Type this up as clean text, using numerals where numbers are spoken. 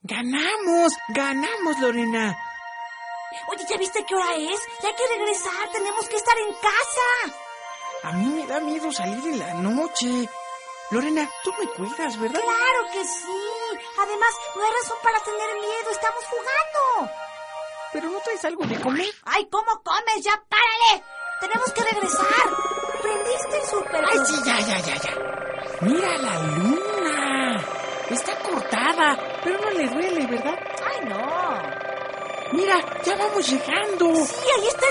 Ganamos, Lorena. Oye, ¿ya viste qué hora es? Ya hay que regresar, tenemos que estar en casa. A mí me da miedo salir en la noche. Lorena, tú me cuidas, ¿verdad? Claro que sí. Además, no hay razón para tener miedo, estamos jugando. ¿Pero no traes algo de comer? Ay, ¿cómo comes? ¡Ya párale! Tenemos que regresar. ¿Prendiste el súper? Ay, sí, ya. Mira la luna. Está cortada, pero no le duele, ¿verdad? Ay, no. Mira, ya vamos llegando. Sí, ahí está